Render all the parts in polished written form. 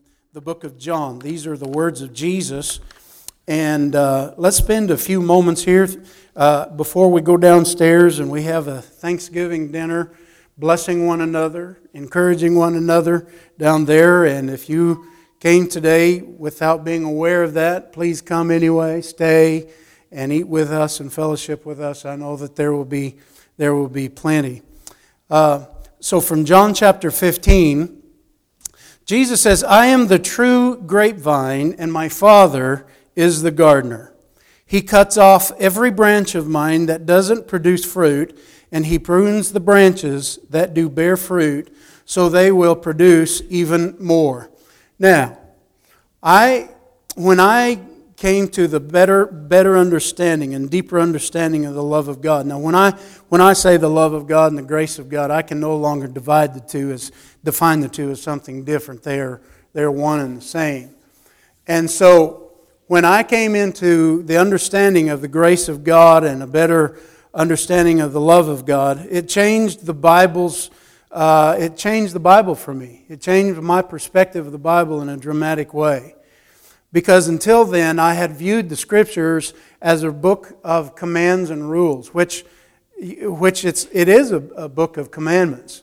the book of John. These are the words of Jesus. And let's spend a few moments here before we go downstairs and we have a Thanksgiving dinner, blessing one another, encouraging one another down there. And if you came today without being aware of that, please come anyway, stay and eat with us and fellowship with us. I know that there will be plenty. So from John chapter 15, Jesus says, "I am the true grapevine, and my Father is the gardener. He cuts off every branch of mine that doesn't produce fruit, and He prunes the branches that do bear fruit, so they will produce even more." Now, when I came to the better understanding and deeper understanding of the love of God. Now, when I say the love of God and the grace of God, I can no longer define the two as something different. They're one and the same. And so, when I came into the understanding of the grace of God and a better understanding of the love of God, it changed the Bible for me. It changed my perspective of the Bible in a dramatic way. Because until then, I had viewed the Scriptures as a book of commands and rules, which it is a book of commandments.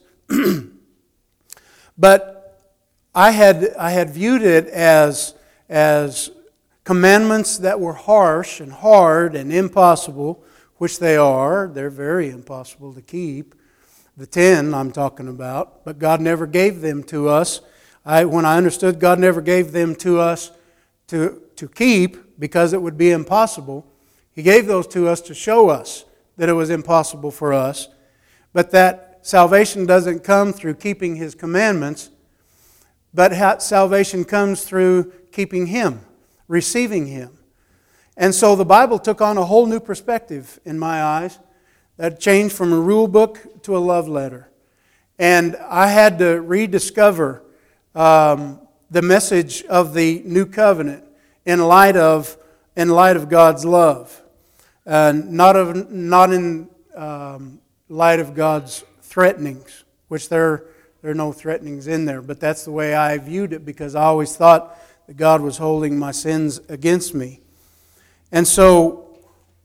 But I had viewed it as commandments that were harsh and hard and impossible, which they are. They're very impossible to keep. The 10 I'm talking about, but God never gave them to us. When I understood God never gave them to us to keep because it would be impossible, He gave those to us to show us that it was impossible for us, but that salvation doesn't come through keeping His commandments, but salvation comes through keeping Him, receiving Him. And so the Bible took on a whole new perspective in my eyes that changed from a rule book to a love letter. And I had to rediscover the message of the new covenant in light of God's love, not in light of God's threatenings, which there are no threatenings in there. But that's the way I viewed it because I always thought that God was holding my sins against me. And so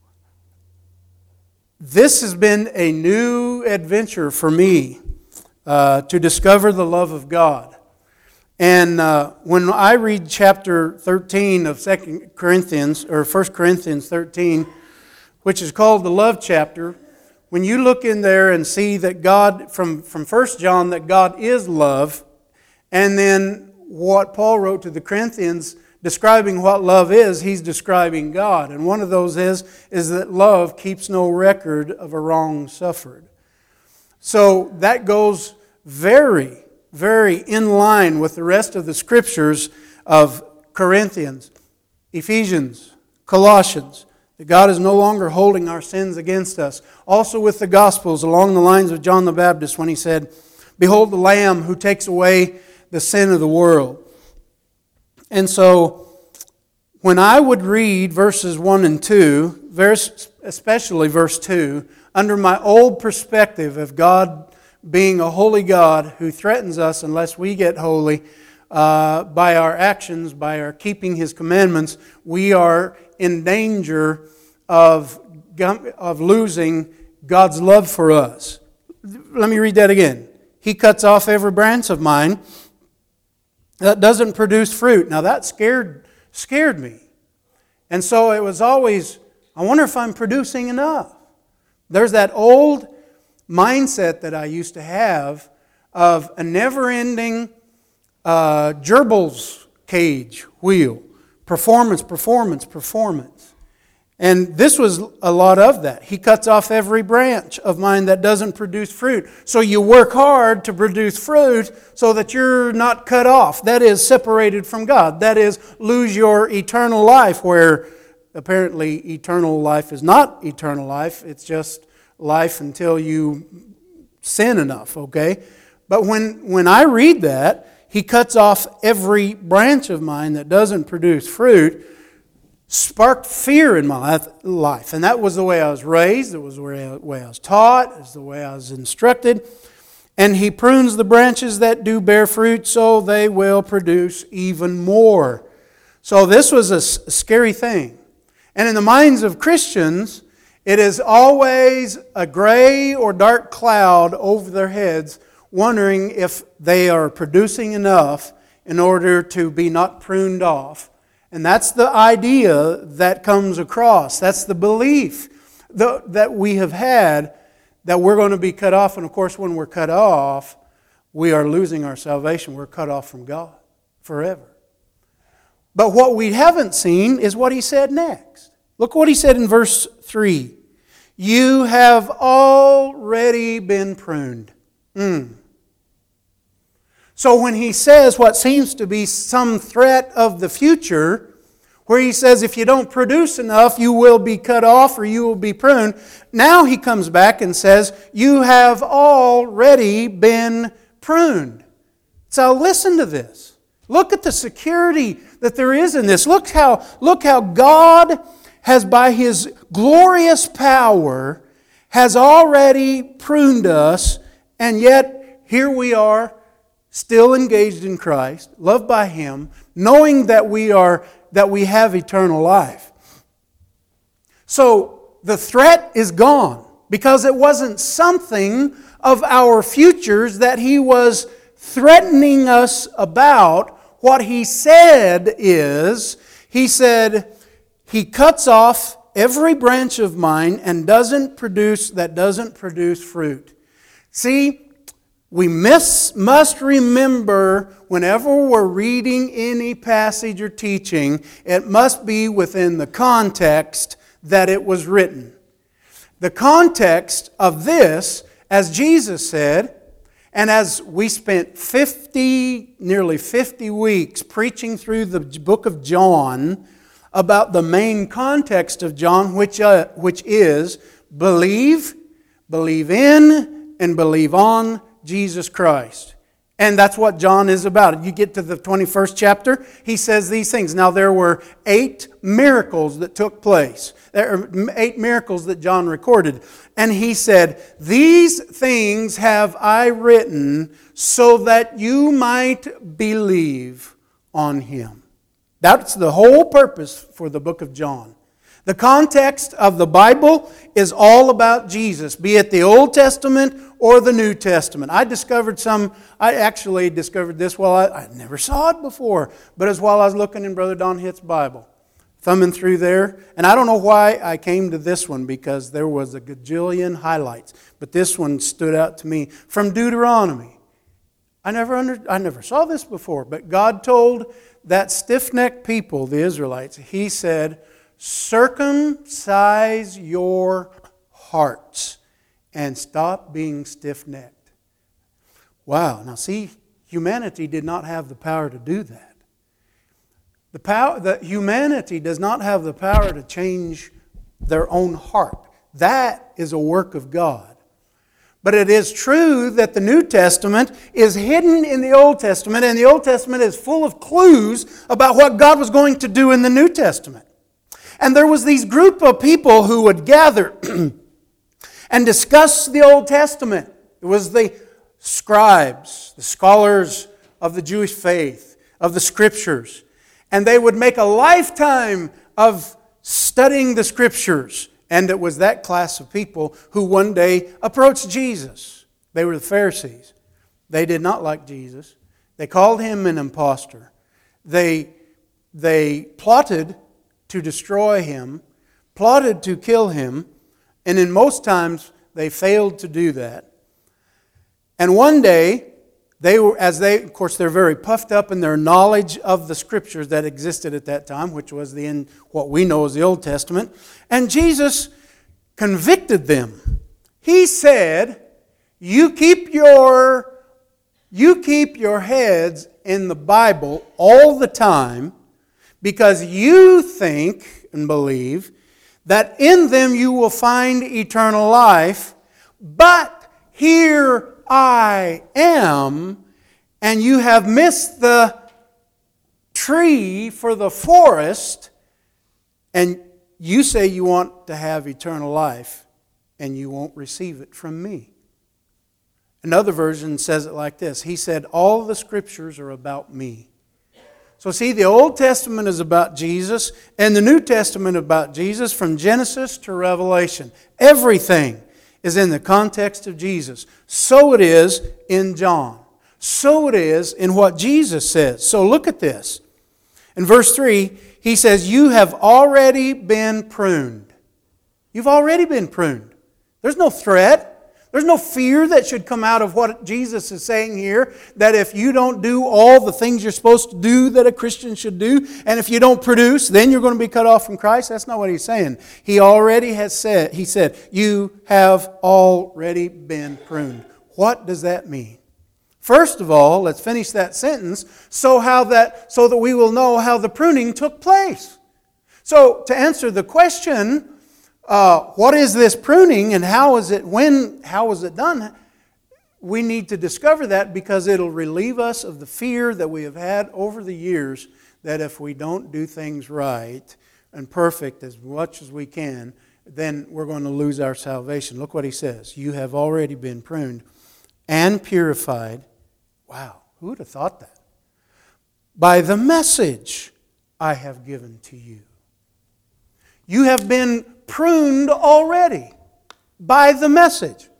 this has been a new adventure for me to discover the love of God. And when I read chapter 13 of 2 Corinthians, or 1 Corinthians 13, which is called the love chapter, when you look in there and see that God, from 1 John, that God is love, and then what Paul wrote to the Corinthians describing what love is, he's describing God. And one of those is that love keeps no record of a wrong suffered. So that goes very, very in line with the rest of the Scriptures of Corinthians, Ephesians, Colossians, that God is no longer holding our sins against us. Also with the Gospels, along the lines of John the Baptist when he said, "Behold the Lamb who takes away the sin of the world." And so, when I would read verses 1 and 2, especially verse 2, under my old perspective of God being a holy God who threatens us unless we get holy by our actions, by our keeping His commandments, we are in danger of losing God's love for us. Let me read that again. "He cuts off every branch of mine that doesn't produce fruit." Now that scared me. And so it was always, I wonder if I'm producing enough. There's that old mindset that I used to have of a never-ending gerbil's cage wheel. Performance. And this was a lot of that. "He cuts off every branch of mine that doesn't produce fruit." So you work hard to produce fruit so that you're not cut off. That is, separated from God. That is, lose your eternal life, where apparently eternal life is not eternal life. It's just life until you sin enough, okay? But when I read that, "He cuts off every branch of mine that doesn't produce fruit," sparked fear in my life. And that was the way I was raised. It was the way I was taught. It was the way I was instructed. And He prunes the branches that do bear fruit so they will produce even more. So this was a scary thing. And in the minds of Christians, it is always a gray or dark cloud over their heads, wondering if they are producing enough in order to be not pruned off. And that's the idea that comes across. That's the belief that we have had, that we're going to be cut off. And of course, when we're cut off, we are losing our salvation. We're cut off from God forever. But what we haven't seen is what He said next. Look what He said in verse 3. You have already been pruned. So when He says what seems to be some threat of the future, where He says if you don't produce enough, you will be cut off or you will be pruned. Now He comes back and says, you have already been pruned. So listen to this. Look at the security that there is in this. Look how God has, by His glorious power, has already pruned us, and yet here we are, still engaged in Christ, loved by Him, knowing that we have eternal life. So the threat is gone, because it wasn't something of our futures that He was threatening us about. What He said is, He said, He cuts off every branch of mine and doesn't produce fruit. See, we must remember whenever we're reading any passage or teaching, it must be within the context that it was written. The context of this, as Jesus said, and as we spent nearly 50 weeks preaching through the book of John about the main context of John, which is believe in, and believe on Jesus Christ. And that's what John is about. You get to the 21st chapter, he says these things. Now there were 8 miracles that took place. There are 8 miracles that John recorded. And he said, these things have I written so that you might believe on Him. That's the whole purpose for the book of John. The context of the Bible is all about Jesus, be it the Old Testament or the New Testament. I actually discovered this I never saw it before, but as while I was looking in Brother Don Hitt's Bible, thumbing through there, and I don't know why I came to this one, because there was a gajillion highlights, but this one stood out to me from Deuteronomy. I never saw this before, but God told that stiff-necked people, the Israelites, He said, circumcise your hearts and stop being stiff-necked. Wow. Now see, humanity did not have the power to do that. Humanity does not have the power to change their own heart. That is a work of God. But it is true that the New Testament is hidden in the Old Testament, and the Old Testament is full of clues about what God was going to do in the New Testament. And there was these group of people who would gather and discuss the Old Testament. It was the scribes, the scholars of the Jewish faith, of the Scriptures. And they would make a lifetime of studying the Scriptures. And it was that class of people who one day approached Jesus. They were the Pharisees. They did not like Jesus. They called Him an impostor. They plotted to destroy Him, plotted to kill Him, and in most times they failed to do that. And one day, of course, they're very puffed up in their knowledge of the Scriptures that existed at that time, which was what we know as the Old Testament. And Jesus convicted them. He said, you keep your heads in the Bible all the time because you think and believe that in them you will find eternal life, but here I am, and you have missed the tree for the forest, and you say you want to have eternal life, and you won't receive it from me. Another version says it like this. He said, all the Scriptures are about me. So see, the Old Testament is about Jesus, and the New Testament about Jesus from Genesis to Revelation. Everything is in the context of Jesus. So it is in John. So it is in what Jesus says. So look at this. In verse 3, he says, you have already been pruned. You've already been pruned. There's no threat. There's no fear that should come out of what Jesus is saying here, that if you don't do all the things you're supposed to do that a Christian should do, and if you don't produce, then you're going to be cut off from Christ. That's not what he's saying. He already has said, he said, you have already been pruned. What does that mean? First of all, let's finish that sentence so that we will know how the pruning took place. So to answer the question, what is this pruning and how was it done? We need to discover that because it'll relieve us of the fear that we have had over the years that if we don't do things right and perfect as much as we can, then we're going to lose our salvation. Look what he says. You have already been pruned and purified. Wow, who would have thought that? By the message I have given to you. You have been pruned already by the message.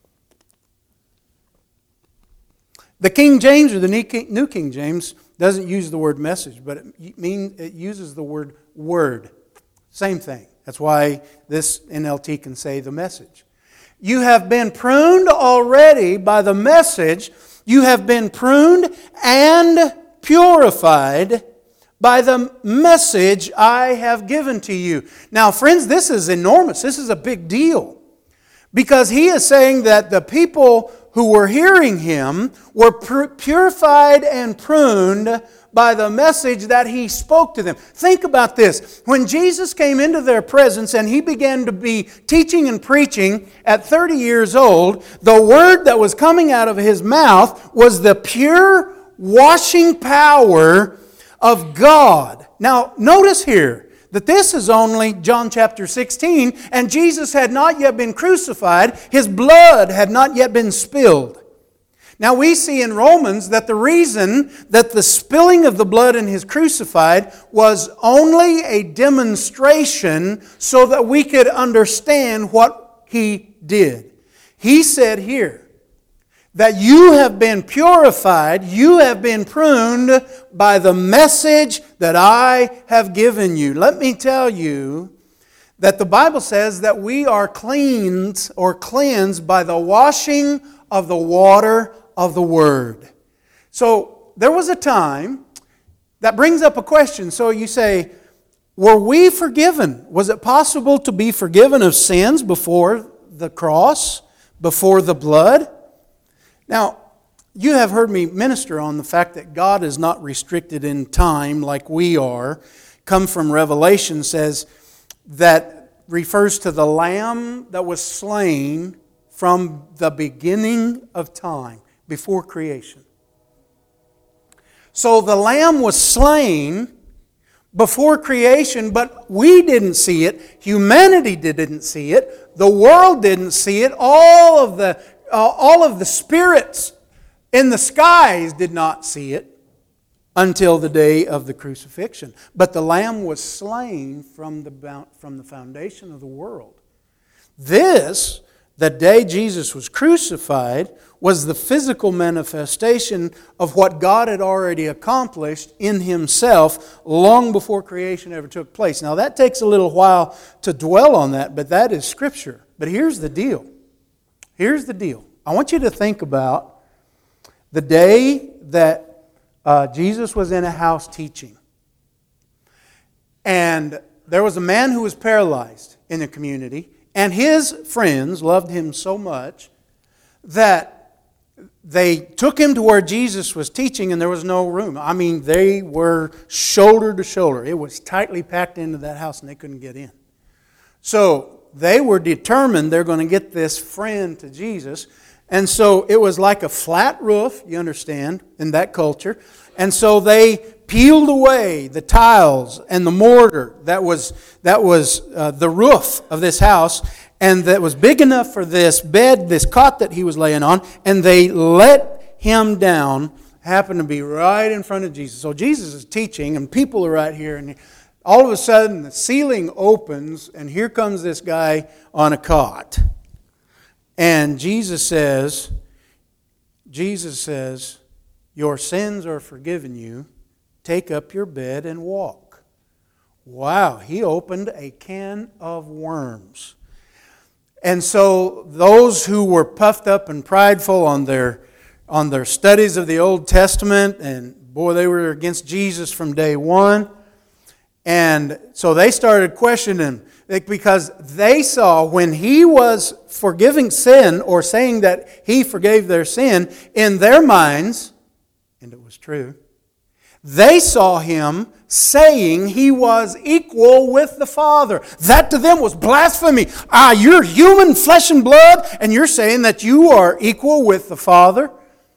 The King James or the New King James doesn't use the word message, but it uses the word word. Same thing. That's why this NLT can say the message. You have been pruned already by the message. You have been pruned and purified by the message I have given to you. Now, friends, this is enormous. This is a big deal. Because he is saying that the people who were hearing him were purified and pruned by the message that he spoke to them. Think about this. When Jesus came into their presence and he began to be teaching and preaching at 30 years old, the word that was coming out of his mouth was the pure washing power of God. Now, notice here that this is only John chapter 16, and Jesus had not yet been crucified. His blood had not yet been spilled. Now, we see in Romans that the reason that the spilling of the blood in His crucified was only a demonstration so that we could understand what He did. He said here, that you have been purified, you have been pruned by the message that I have given you. Let me tell you that the Bible says that we are cleansed by the washing of the water of the Word. So there was a time that brings up a question. So you say, were we forgiven? Was it possible to be forgiven of sins before the cross, before the blood? Now, you have heard me minister on the fact that God is not restricted in time like we are. Come from Revelation says that refers to the Lamb that was slain from the beginning of time, before creation. So the Lamb was slain before creation, but we didn't see it. Humanity didn't see it. The world didn't see it. All of the spirits in the skies did not see it until the day of the crucifixion. But the Lamb was slain from the foundation of the world. This, the day Jesus was crucified, was the physical manifestation of what God had already accomplished in Himself long before creation ever took place. Now that takes a little while to dwell on that, but that is Scripture. But here's the deal. Here's the deal. I want you to think about the day that Jesus was in a house teaching. And there was a man who was paralyzed in the community. And his friends loved him so much that they took him to where Jesus was teaching and there was no room. I mean, they were shoulder to shoulder. It was tightly packed into that house and they couldn't get in. So they were determined they're going to get this friend to Jesus. And so it was like a flat roof, you understand, in that culture. And so they peeled away the tiles and the mortar that was the roof of this house. and that was big enough for this bed, this cot that he was laying on, and they let him down, happened to be right in front of Jesus. So Jesus is teaching, and people are right here, and all of a sudden the ceiling opens, and here comes this guy on a cot. And Jesus says, your sins are forgiven you. Take up your bed and walk. Wow, he opened a can of worms. And so those who were puffed up and prideful on their studies of the Old Testament, and boy, they were against Jesus from day one. And so they started questioning him because they saw when he was forgiving sin or saying that he forgave their sin, in their minds, and it was true, they saw him saying he was equal with the Father. That to them was blasphemy. You're human, flesh and blood, and you're saying that you are equal with the Father.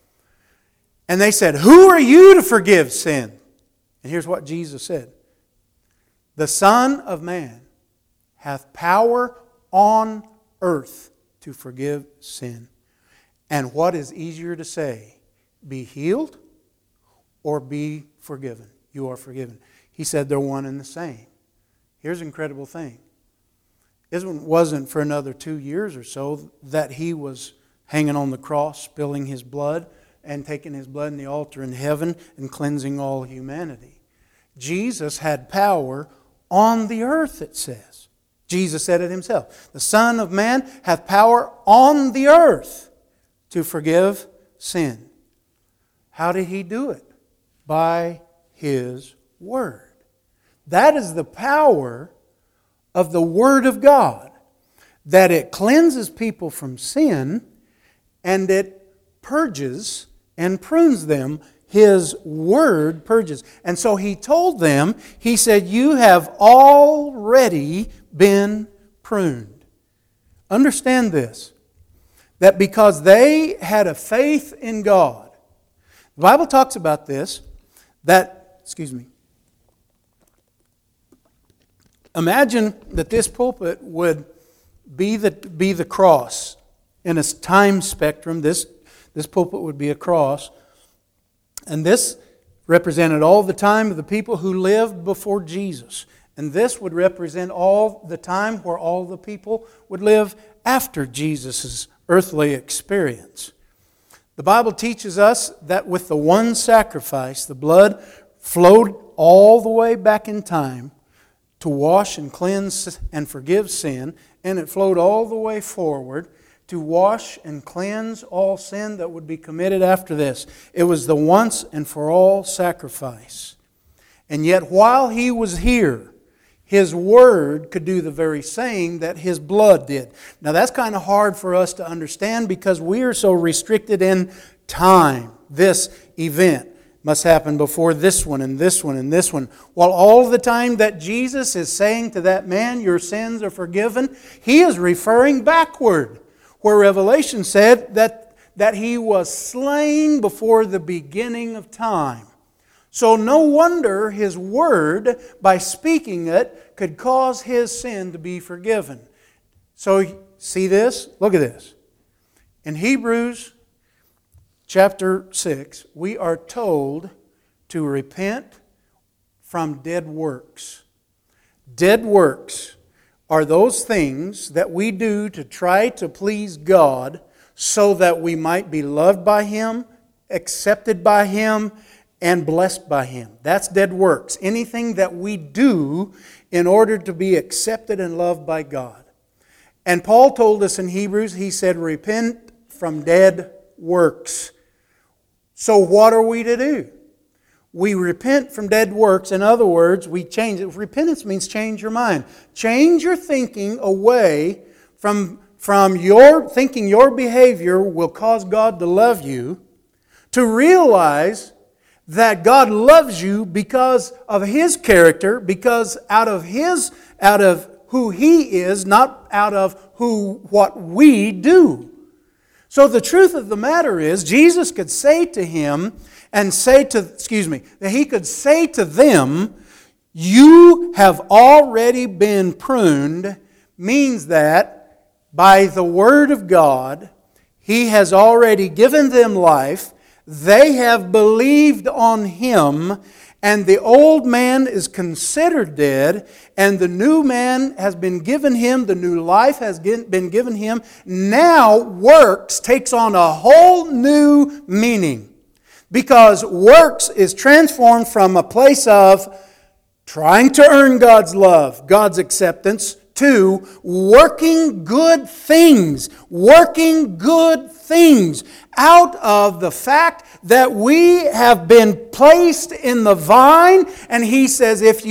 And they said, who are you to forgive sin? And here's what Jesus said. The Son of Man hath power on earth to forgive sin. And what is easier to say? Be healed or be forgiven? You are forgiven. He said they're one and the same. Here's an incredible thing. It wasn't for another 2 years or so that he was hanging on the cross, spilling his blood, and taking his blood in the altar in heaven and cleansing all humanity. Jesus had power on the earth, it says. Jesus said it himself. The Son of Man hath power on the earth to forgive sin. How did he do it? By His Word. That is the power of the Word of God. That it cleanses people from sin and it purges and prunes them. His Word purges. And so He told them, He said, you have already been pruned. Understand this. That because they had a faith in God. The Bible talks about this. Imagine that this pulpit would be the cross in a time spectrum. This pulpit would be a cross. And this represented all the time of the people who lived before Jesus. And this would represent all the time where all the people would live after Jesus' earthly experience. The Bible teaches us that with the one sacrifice, the blood flowed all the way back in time to wash and cleanse and forgive sin, and it flowed all the way forward to wash and cleanse all sin that would be committed after this. It was the once and for all sacrifice. And yet while He was here, His Word could do the very same that His blood did. Now that's kind of hard for us to understand because we are so restricted in time. This event must happen before this one and this one and this one. While all the time that Jesus is saying to that man, your sins are forgiven, He is referring backward. Where Revelation said that He was slain before the beginning of time. So no wonder His Word, by speaking it, could cause his sin to be forgiven. So, see this? Look at this. In Hebrews chapter 6, we are told to repent from dead works. Dead works are those things that we do to try to please God so that we might be loved by Him, accepted by Him, and blessed by Him. That's dead works. Anything that we do in order to be accepted and loved by God. And Paul told us in Hebrews, he said, repent from dead works. So what are we to do? We repent from dead works. In other words, we change it. Repentance means change your mind. Change your thinking away from your thinking your behavior will cause God to love you, to realize that God loves you because of His character, because out of who He is, not out of what we do. So the truth of the matter is, Jesus could say to him that He could say to them, you have already been pruned, means that by the Word of God, He has already given them life. They have believed on Him, and the old man is considered dead, and the new man has been given him, the new life has been given him. Now works takes on a whole new meaning, because works is transformed from a place of trying to earn God's love, God's acceptance, to working good things out of the fact that we have been placed in the vine. And He says, if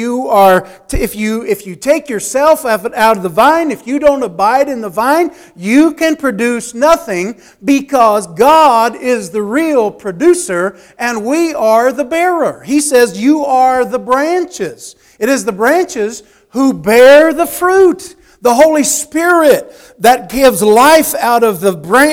you take yourself out of the vine, if you don't abide in the vine, you can produce nothing, because God is the real producer and we are the bearer. He says, you are the branches. It is the branches who bear the fruit. The Holy Spirit that gives life out of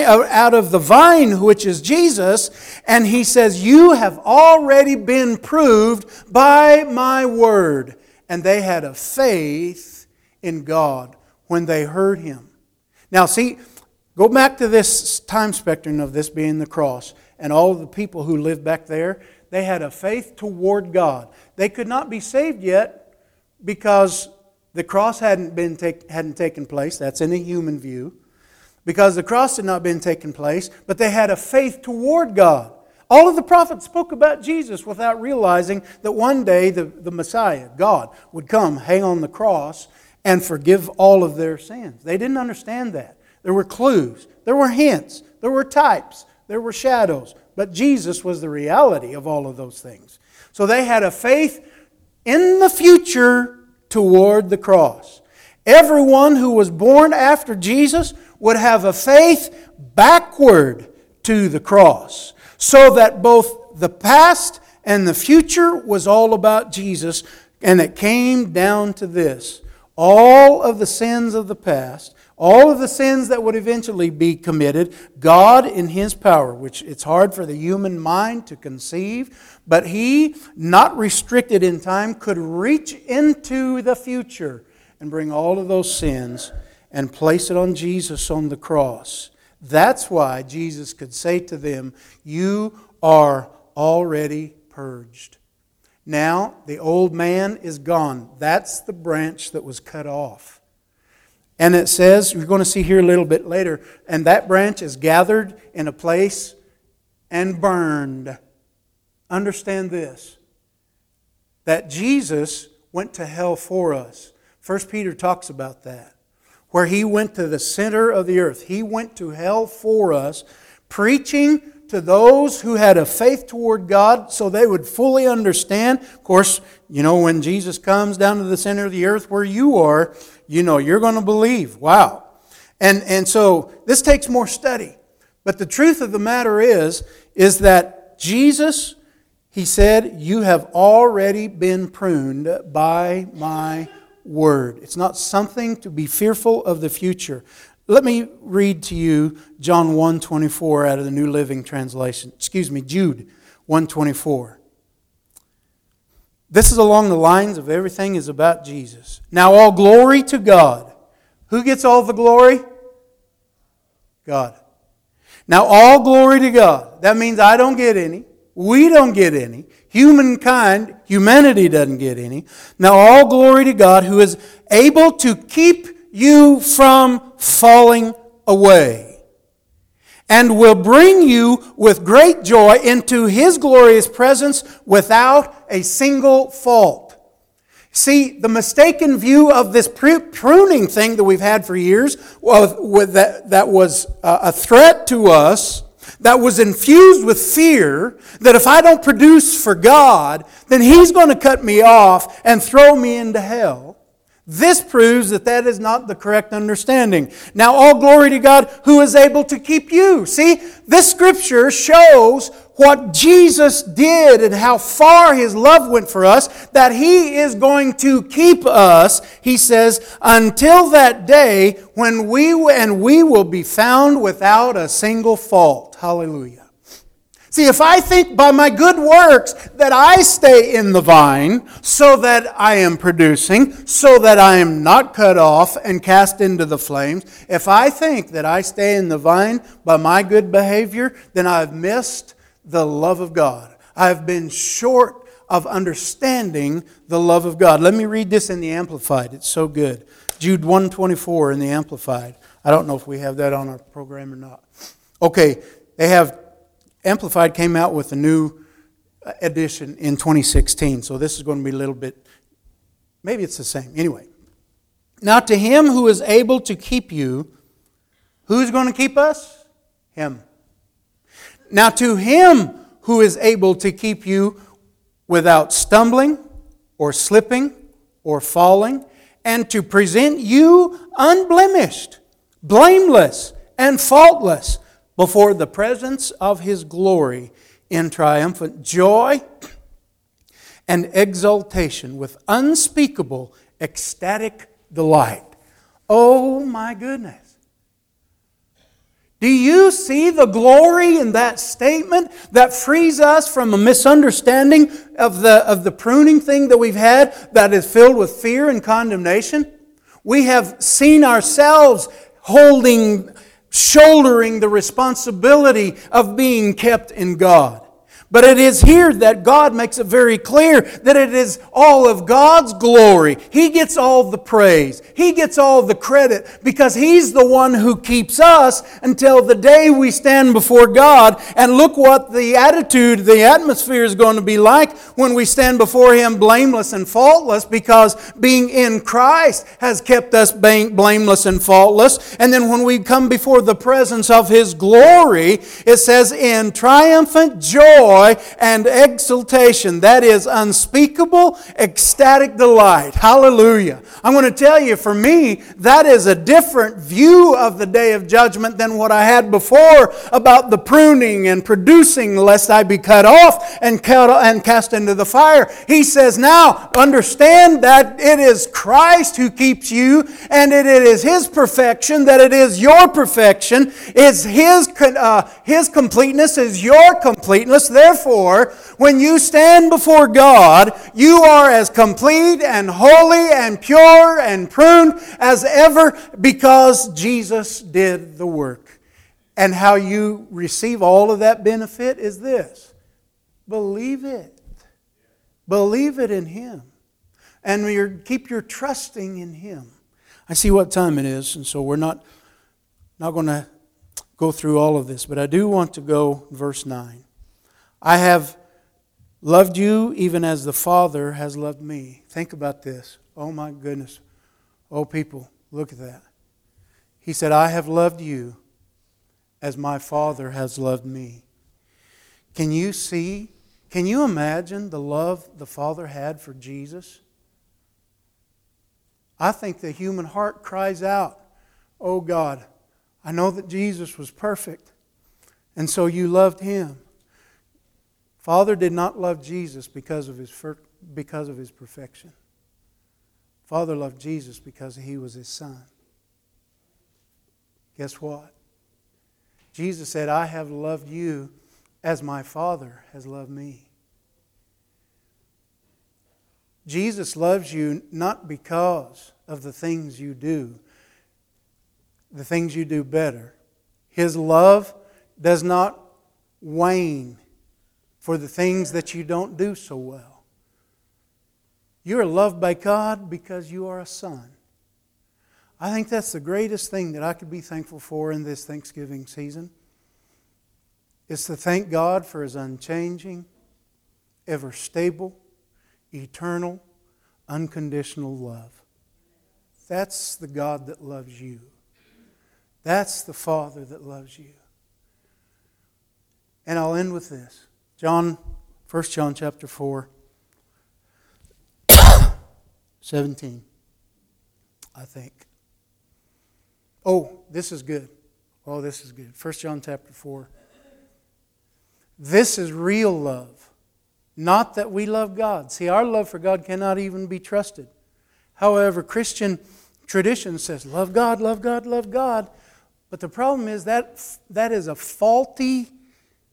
the vine, which is Jesus. And He says, you have already been proved by my word. And they had a faith in God when they heard Him. Now see, go back to this time spectrum of this being the cross. And all of the people who lived back there, they had a faith toward God. They could not be saved yet because the cross hadn't taken place. That's in a human view. Because the cross had not been taken place, but they had a faith toward God. All of the prophets spoke about Jesus without realizing that one day the Messiah, God, would come, hang on the cross, and forgive all of their sins. They didn't understand that. There were clues, there were hints, there were types, there were shadows. But Jesus was the reality of all of those things. So they had a faith in the future toward the cross. Everyone who was born after Jesus would have a faith backward to the cross, so that both the past and the future was all about Jesus. And it came down to this: all of the sins of the past, all of the sins that would eventually be committed, God in His power, which it's hard for the human mind to conceive, but He, not restricted in time, could reach into the future and bring all of those sins and place it on Jesus on the cross. That's why Jesus could say to them, you are already purged. Now the old man is gone. That's the branch that was cut off. And it says, we're going to see here a little bit later, and that branch is gathered in a place and burned. Understand this, that Jesus went to hell for us. 1 Peter talks about that, where He went to the center of the earth. He went to hell for us, preaching to those who had a faith toward God so they would fully understand. Of course, when Jesus comes down to the center of the earth where you are, you're going to believe. Wow. And so this takes more study. But the truth of the matter is that Jesus, He said, you have already been pruned by my word. It's not something to be fearful of the future. Let me read to you John 1:24 out of the New Living Translation. Jude 1:24. This is along the lines of everything is about Jesus. Now all glory to God. Who gets all the glory? God. Now all glory to God. That means I don't get any. We don't get any. Humanity doesn't get any. Now all glory to God, who is able to keep you from falling away, and will bring you with great joy into His glorious presence without a single fault. See, the mistaken view of this pruning thing that we've had for years, that was a threat to us, that was infused with fear, that if I don't produce for God, then He's going to cut me off and throw me into hell. This proves that is not the correct understanding. Now all glory to God who is able to keep you. See, this scripture shows what Jesus did and how far His love went for us, that He is going to keep us, He says, until that day when we will be found without a single fault. Hallelujah. See, if I think by my good works that I stay in the vine so that I am producing, so that I am not cut off and cast into the flames, if I think that I stay in the vine by my good behavior, then I've missed the love of God. I've been short of understanding the love of God. Let me read this in the Amplified. It's so good. Jude 1:24 in the Amplified. I don't know if we have that on our program or not. Okay, they have... Amplified came out with a new edition in 2016, so this is going to be a little bit, maybe it's the same. Anyway, now to Him who is able to keep you, who's going to keep us? Him. Now to Him who is able to keep you without stumbling or slipping or falling, and to present you unblemished, blameless, and faultless before the presence of His glory in triumphant joy and exultation with unspeakable ecstatic delight. Oh my goodness. Do you see the glory in that statement that frees us from a misunderstanding of the pruning thing that we've had that is filled with fear and condemnation? We have seen ourselves shouldering the responsibility of being kept in God. But it is here that God makes it very clear that it is all of God's glory. He gets all the praise. He gets all the credit because He's the one who keeps us until the day we stand before God. And look what the attitude, the atmosphere is going to be like when we stand before Him blameless and faultless, because being in Christ has kept us blameless and faultless. And then when we come before the presence of His glory, it says in triumphant joy and exultation. That is unspeakable, ecstatic delight. Hallelujah. I'm going to tell you, for me, that is a different view of the day of judgment than what I had before about the pruning and producing lest I be cut off and cast into the fire. He says, now understand that it is Christ who keeps you, and it is His perfection, that it is your perfection. It's His completeness is your completeness. Therefore, when you stand before God, you are as complete and holy and pure and pruned as ever, because Jesus did the work. And how you receive all of that benefit is this: believe it. Believe it in Him. And keep your trusting in Him. I see what time it is, and so we're not going to go through all of this, but I do want to go verse 9. I have loved you even as the Father has loved me. Think about this. Oh my goodness. Oh people, look at that. He said, I have loved you as my Father has loved me. Can you see? Can you imagine the love the Father had for Jesus? I think the human heart cries out, oh God, I know that Jesus was perfect, and so you loved Him. Father did not love Jesus because of His perfection. Father loved Jesus because He was His Son. Guess what? Jesus said, I have loved you as my Father has loved me. Jesus loves you not because of the things you do, the things you do better. His love does not wane for the things that you don't do so well. You are loved by God because you are a son. I think that's the greatest thing that I could be thankful for in this Thanksgiving season. It's to thank God for His unchanging, ever stable, eternal, unconditional love. That's the God that loves you. That's the Father that loves you. And I'll end with this. 1 John chapter 4, 17, I think. Oh, this is good. Oh, this is good. 1 John chapter 4. This is real love. Not that we love God. See, our love for God cannot even be trusted. However, Christian tradition says, love God, love God, love God. But the problem is that is a faulty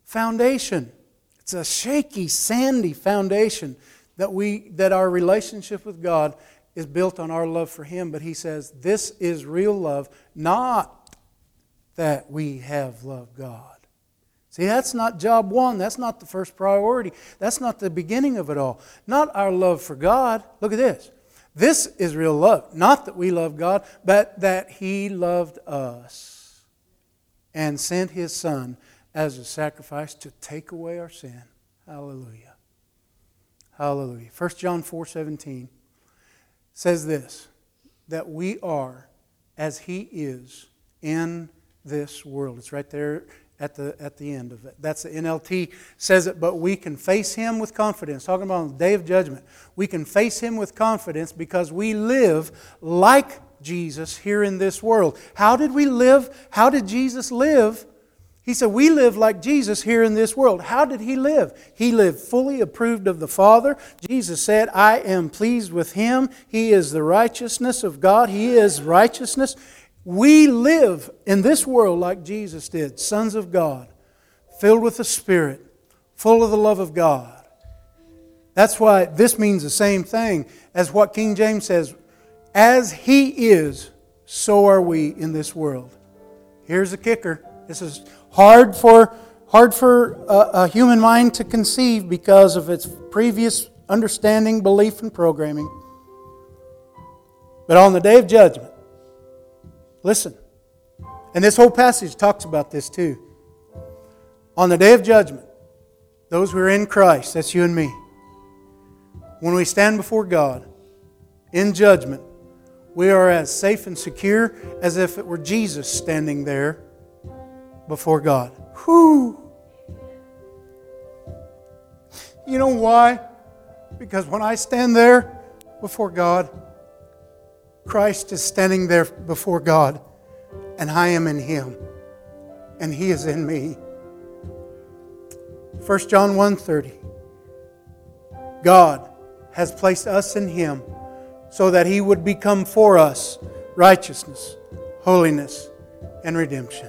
foundation. It's a shaky, sandy foundation that our relationship with God is built on our love for Him. But He says, this is real love, not that we have loved God. See, that's not job one. That's not the first priority. That's not the beginning of it all. Not our love for God. Look at this. This is real love. Not that we love God, but that He loved us and sent His Son as a sacrifice to take away our sin. Hallelujah. Hallelujah. 1 John 4:17 says this, that we are as He is in this world. It's right there at the end of it. That's the NLT says it, but we can face Him with confidence. Talking about on the day of judgment. We can face Him with confidence because we live like Jesus here in this world. How did we live? How did Jesus live? He said, we live like Jesus here in this world. How did He live? He lived fully approved of the Father. Jesus said, I am pleased with Him. He is the righteousness of God. He is righteousness. We live in this world like Jesus did, sons of God, filled with the Spirit, full of the love of God. That's why this means the same thing as what King James says, as He is, so are we in this world. Here's the kicker. This is hard for a human mind to conceive because of its previous understanding, belief, and programming. But on the day of judgment, listen, and this whole passage talks about this too. On the day of judgment, those who are in Christ, that's you and me, when we stand before God in judgment, we are as safe and secure as if it were Jesus standing there before God. Whew! You know why? Because when I stand there before God, Christ is standing there before God, and I am in Him, and He is in me. 1 John 1:30. God has placed us in Him so that He would become for us righteousness, holiness, and redemption.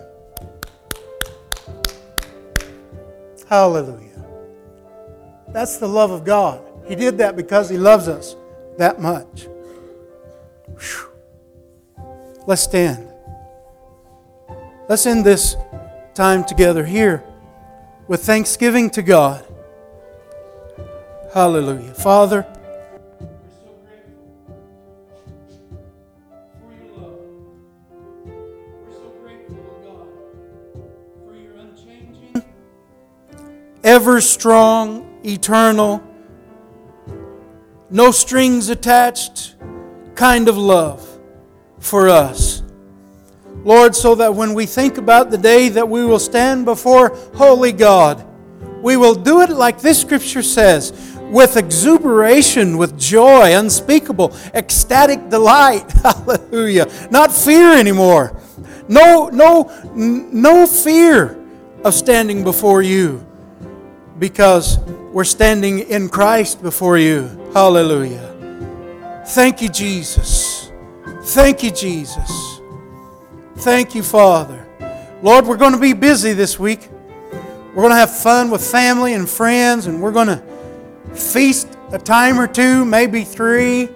Hallelujah. That's the love of God. He did that because He loves us that much. Whew. Let's stand. Let's end this time together here with thanksgiving to God. Hallelujah. Father, we're so grateful for your love. We're so grateful, God, for your unchanging, ever strong, eternal, no strings attached kind of love for us. Lord, so that when we think about the day that we will stand before holy God, we will do it like this Scripture says, with exuberation, with joy, unspeakable, ecstatic delight. Hallelujah. Not fear anymore. No fear of standing before you, because we're standing in Christ before you. Hallelujah. Thank you, Jesus. Thank you, Jesus. Thank you, Father. Lord, we're going to be busy this week. We're going to have fun with family and friends, and we're going to feast a time or two, maybe 3.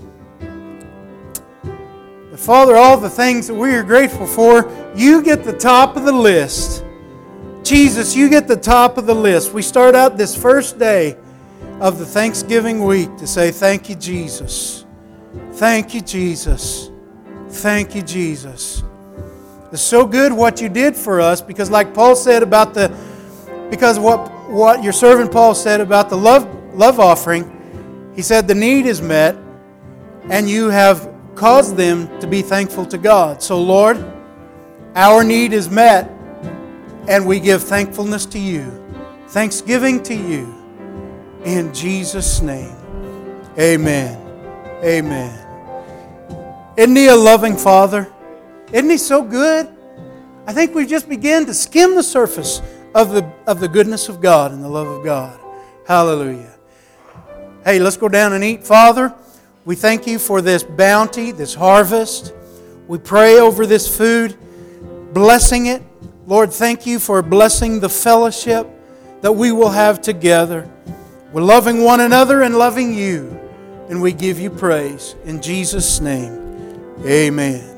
But Father, all the things that we are grateful for, you get the top of the list. Jesus, you get the top of the list. We start out this first day of the Thanksgiving week to say, thank you, Jesus. Thank you, Jesus. Thank you, Jesus. It's so good what you did for us, because like Paul said about because what your servant Paul said about the love offering, he said the need is met and you have caused them to be thankful to God. So Lord, our need is met and we give thankfulness to you, thanksgiving to you. In Jesus' name, amen. Amen. Isn't He a loving Father? Isn't He so good? I think we just began to skim the surface of the goodness of God and the love of God. Hallelujah. Hey, let's go down and eat. Father, we thank you for this bounty, this harvest. We pray over this food, blessing it, Lord, thank you for blessing the fellowship that we will have together. We're loving one another and loving you. And we give you praise. In Jesus' name, amen.